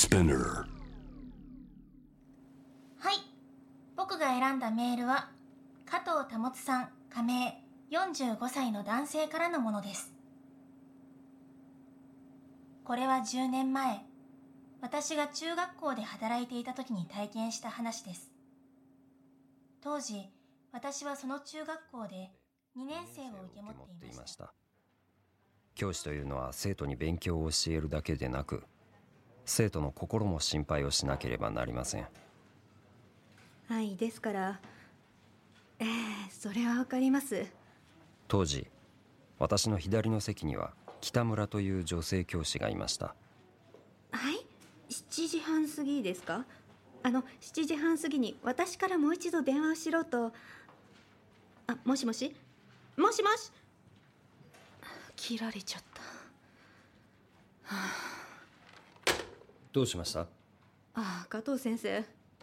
Spinner。 はい、僕が選んだメールは加藤保さん、加盟45歳の男性からのものです。これは10年前、私が中学校で働いていた時に体験した話です。当時、私はその中学校で2年生を受け持っていました。 教師というのは生徒に勉強を教えるだけでなく、生徒の心も心配をしなければなりません。 はい、ですからそれはわかります。 当時、私の左の席には北村という女性教師がいました。 はい、7時半過ぎですか。7時半過ぎに私からもう一度電話をしろと。もしもし、もしもし。切られちゃった。 どうしました？ 加藤先生、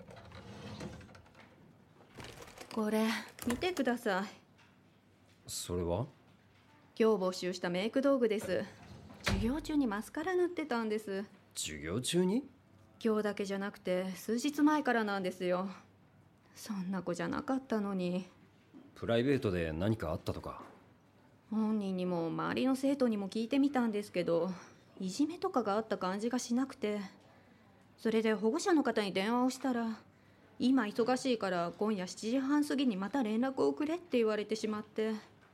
これ見てください。 それは？ 今日募集したメイク道具です。授業中にマスカラ塗ってたんです。 授業中に？ 今日だけじゃなくて数日前からなんですよ。そんな子じゃなかったのに。 プライベートで何かあったとか？ 本人にも周りの生徒にも聞いてみたんですけど、いじめとかがあった感じがしなくて、それで保護者の方に電話をしたら、今忙しいから今夜7時半過ぎにまた連絡をくれって言われてしまって。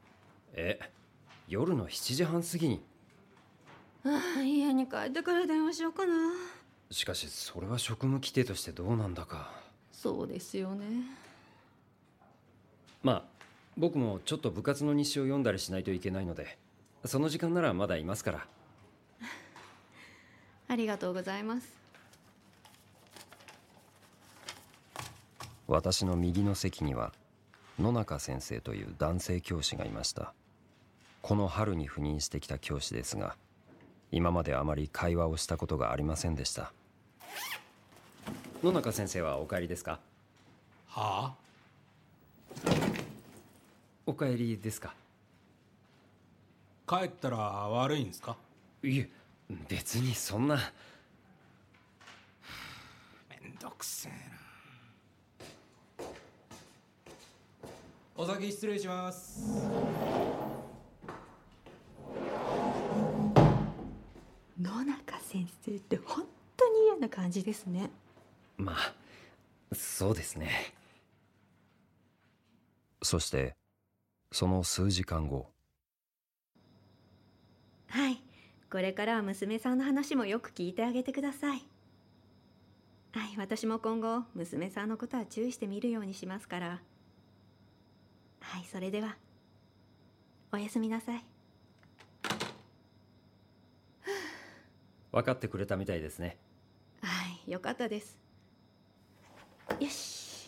夜の7時半過ぎに？ 家に帰ってから電話しようかな。 しかしそれは職務規定としてどうなんだか。 そうですよね。 まあ僕もちょっと部活の日誌を読んだりしないといけないので、その時間ならまだいますから。 ありがとうございます。 私の右の席には野中先生という男性教師がいました。この春に赴任してきた教師ですが、今まであまり会話をしたことがありませんでした。野中先生はお帰りですか？ はあ？ お帰りですか？ 帰ったら悪いんですか？ いえ、別にそんな。 めんどくせえな。お先失礼します。 野中先生って本当に嫌な感じですね。 まあそうですね。そしてその数時間後。 はい、これからは娘さんの話もよく聞いてあげてください。はい、私も今後娘さんのことは注意してみるようにしますから。はい、それではおやすみなさい。 分かってくれたみたいですね。 はい、よかったです。よし。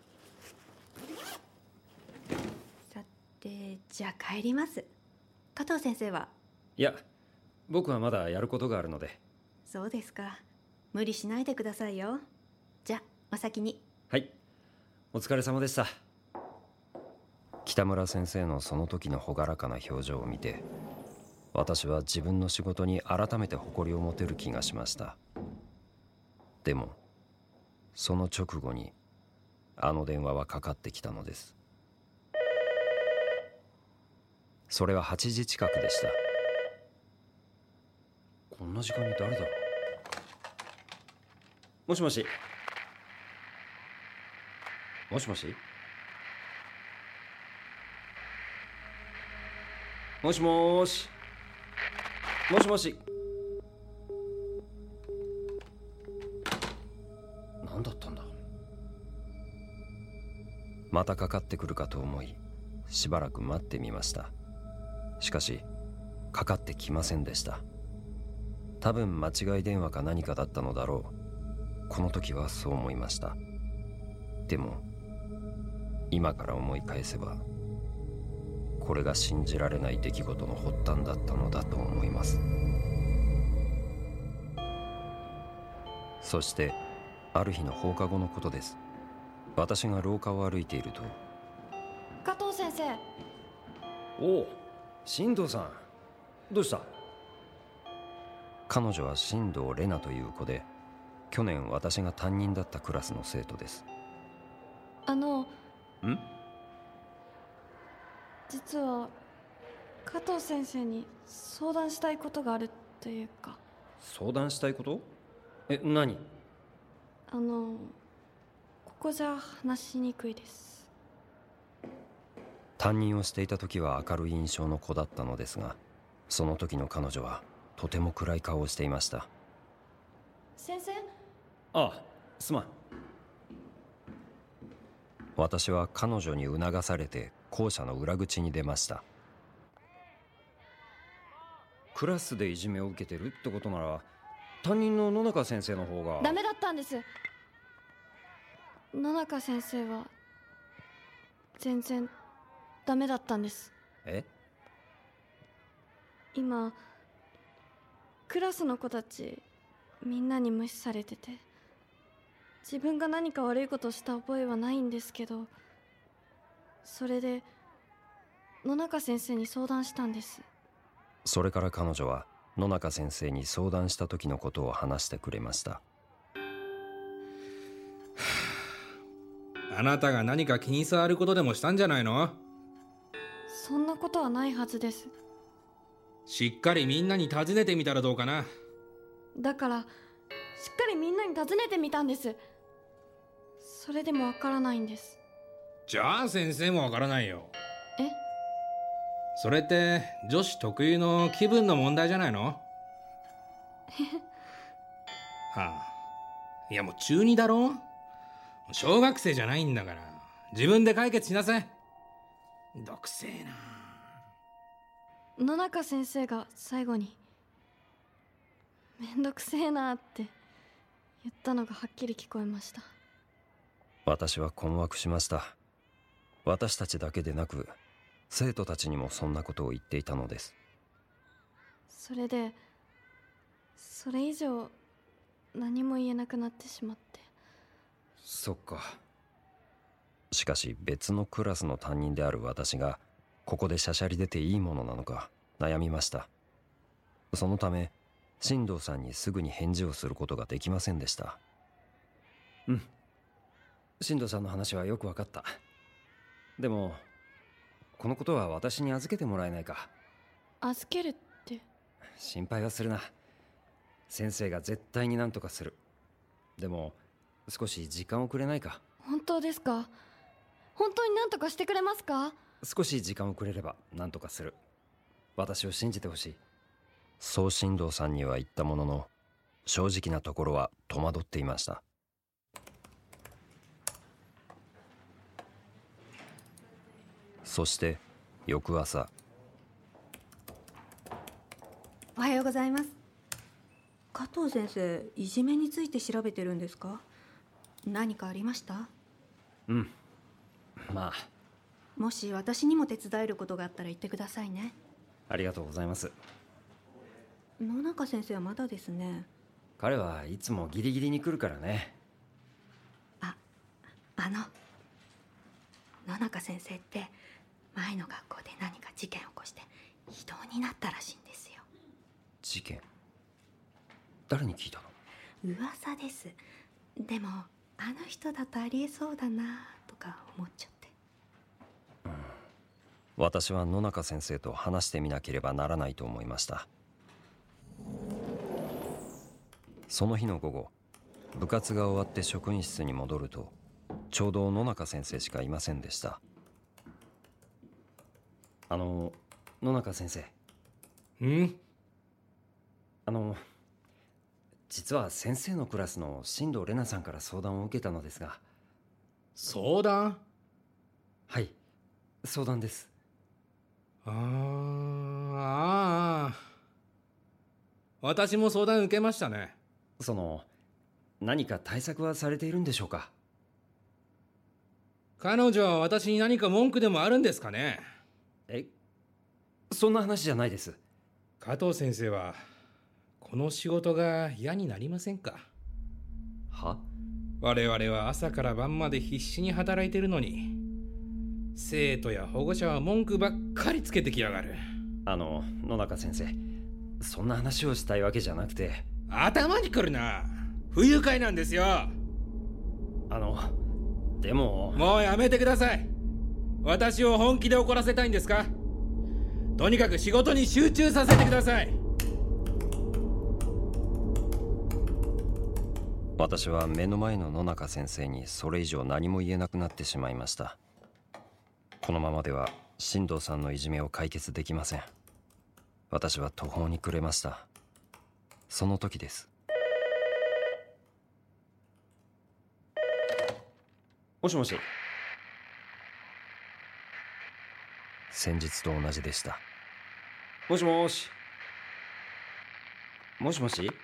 さて、じゃあ帰ります。加藤先生は？ いや、僕はまだやることがあるので。 そうですか。無理しないでくださいよ。じゃあお先に。 はい、お疲れ様でした。北村先生のその時の朗らかな表情を見て、私は自分の仕事に改めて誇りを持てる気がしました。でもその直後にあの電話はかかってきたのです。それは8時近くでした。こんな時間に誰だろう。もしもし。もしもし。もしもーし。もしもし。何だったんだ。またかかってくるかと思い、しばらく待ってみました。しかしかかってきませんでした。多分間違い電話か何かだったのだろう。この時はそう思いました。でも今から思い返せば、これが信じられない出来事の発端だったのだと思います。そしてある日の放課後のことです。私が廊下を歩いていると。 加藤先生。 おお、進藤さん、どうした？彼女は進藤玲奈という子で、 去年私が担任だったクラスの生徒です。 実は加藤先生に相談したいことがあるというか。 相談したいこと？何？ ここじゃ話しにくいです。 担任をしていた時は明るい印象の子だったのですが、その時の彼女はとても暗い顔をしていました。 先生？ ああ、すまん。私は彼女に促されて校舎の裏口に出ました。クラスでいじめを受けてるってことなら、担任の野中先生の方が。 ダメだったんです。野中先生は全然ダメだったんです。今クラスの子たちみんなに無視されてて、自分が何か悪いことした覚えはないんですけど、それで野中先生に相談したんです。 それから彼女は野中先生に相談した時のことを話してくれました。 あなたが何か気に障ることでもしたんじゃないの？ そんなことはないはずです。 しっかりみんなに尋ねてみたらどうかな。 だからしっかりみんなに尋ねてみたんです。それでもわからないんです。 じゃあ先生もわからないよ。 え？ それって女子特有の気分の問題じゃないの？はあ、いやもう中2だろ？小学生じゃないんだから自分で解決しなさい。毒せえな。 野中先生が最後にめんどくせえなって言ったのがはっきり聞こえました。 私は困惑しました。私たちだけでなく生徒たちにもそんなことを言っていたのです。 それでそれ以上何も言えなくなってしまって。 そっか。しかし別のクラスの担任である私がここでしゃしゃり出ていいものなのか悩みました。そのため進藤さんにすぐに返事をすることができませんでした。進藤さんの話はよく分かった。でもこのことは私に預けてもらえないか。 預けるって？ 心配はするな。先生が絶対に何とかする。でも少し時間をくれないか。 本当ですか？本当に何とかしてくれますか？ 少し時間をくれれば何とかする。私を信じてほしい。そう進藤さんには言ったものの、正直なところは戸惑っていました。そして翌朝。 おはようございます。加藤先生、いじめについて調べてるんですか？何かありました？ まあ。 もし私にも手伝えることがあったら言ってくださいね。 ありがとうございます。 野中先生はまだですね。 彼はいつもギリギリに来るからね。 野中先生って前の学校で何か事件を起こして異動になったらしいんですよ。 事件？誰に聞いたの？ 噂です。でもあの人だとありえそうだなとか思っちゃって。 私は野中先生と話してみなければならないと思いました。その日の午後、部活が終わって職員室に戻ると、ちょうど野中先生しかいませんでした。野中先生。実は先生のクラスの進藤玲奈さんから相談を受けたのですが。 相談？ はい、相談です。 私も相談受けましたね。 何か対策はされているんでしょうか？ 彼女は私に何か文句でもあるんですかね？ そんな話じゃないです。 加藤先生はこの仕事が嫌になりませんか？ は？ 我々は朝から晩まで必死に働いてるのに、生徒や保護者は文句ばっかりつけてきやがる。 野中先生、そんな話をしたいわけじゃなくて。 頭にくるな。 不愉快なんですよ。 でも。 もうやめてください。私を本気で怒らせたいんですか？とにかく仕事に集中させてください。 私は目の前の野中先生にそれ以上何も言えなくなってしまいました。このままでは進藤さんのいじめを解決できません。私は途方に暮れました。その時です。 もしもし。 先日と同じでした。 もしもし。もしもし。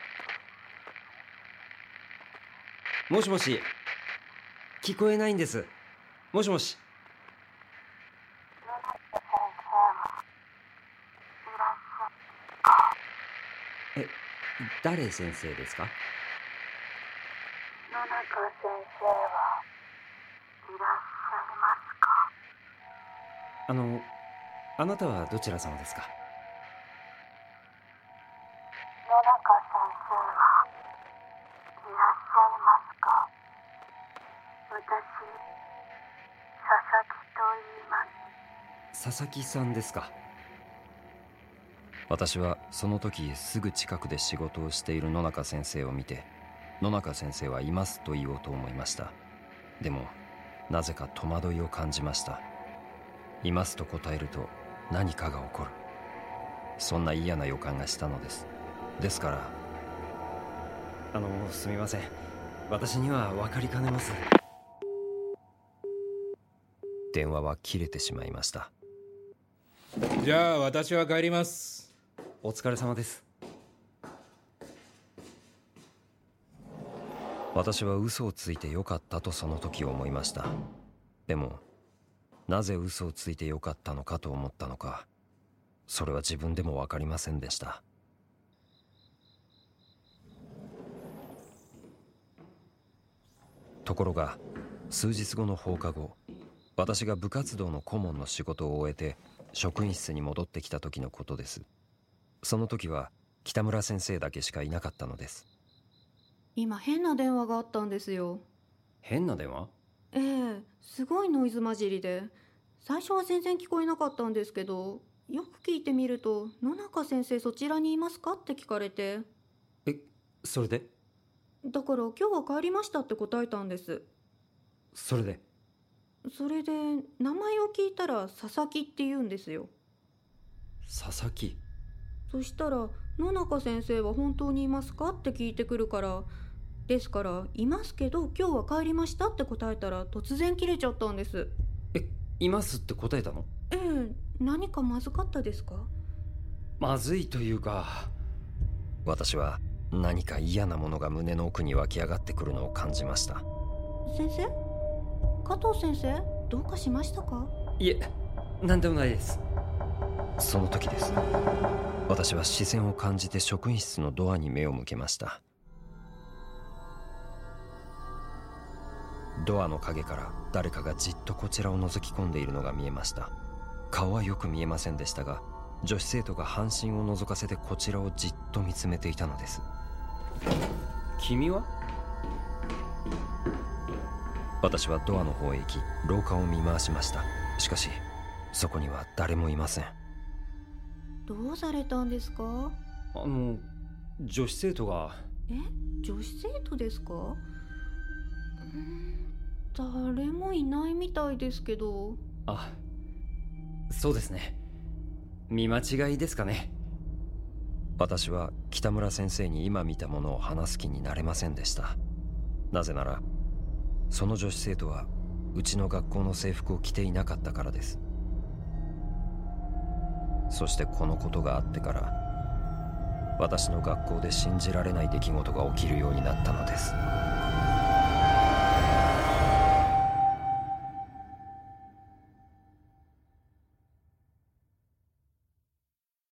もしもし。聞こえないんです。もしもし。誰先生ですか？ 野中先生はいらっしゃいますか？ あなたはどちら様ですか？ 野中先生はいらっしゃいますか？私、佐々木と言います。 佐々木さんですか？ 私はその時すぐ近くで仕事をしている野中先生を見て、野中先生はいますと言おうと思いました。でもなぜか戸惑いを感じました。いますと答えると何かが起こる、そんな嫌な予感がしたのです。ですから、 すみません。私には分かりかねます。 電話は切れてしまいました。 じゃあ私は帰ります。 お疲れ様です。 私は嘘をついてよかったとその時思いました。でもなぜ嘘をついてよかったのかと思ったのか、それは自分でも分かりませんでした。ところが数日後の放課後、私が部活動の顧問の仕事を終えて職員室に戻ってきた時のことです。その時は北村先生だけしかいなかったのです。 今変な電話があったんですよ。 変な電話？ ええ、すごいノイズ混じりで、最初は全然聞こえなかったんですけど、よく聞いてみると「野中先生そちらにいますか?」って聞かれて。 それで？ だから「今日は帰りました」って答えたんです。 それで名前を聞いたら佐々木って言うんですよ。 佐々木？ そしたら「野中先生は本当にいますか?」って聞いてくるから、ですから「いますけど今日は帰りました」って答えたら突然切れちゃったんです。 いますって答えたの？ ええ、何かまずかったですか？ まずいというか、 私は何か嫌なものが胸の奥に湧き上がってくるのを感じました。 先生？加藤先生？どうかしましたか？ いえ、何でもないです。 その時です。私は視線を感じて職員室のドアに目を向けました。ドアの陰から誰かがじっとこちらを覗き込んでいるのが見えました。顔はよく見えませんでしたが、女子生徒が半身を覗かせてこちらをじっと見つめていたのです。 君は？ 私はドアの方へ行き、廊下を見回しました。しかしそこには誰もいません。 どうされたんですか？ 女子生徒が。 女子生徒ですか？誰もいないみたいですけど。 あ、そうですね。見間違いですかね。 私は北村先生に今見たものを話す気になれませんでした。なぜならその女子生徒はうちの学校の制服を着ていなかったからです。そしてこのことがあってから、私の学校で信じられない出来事が起きるようになったのです。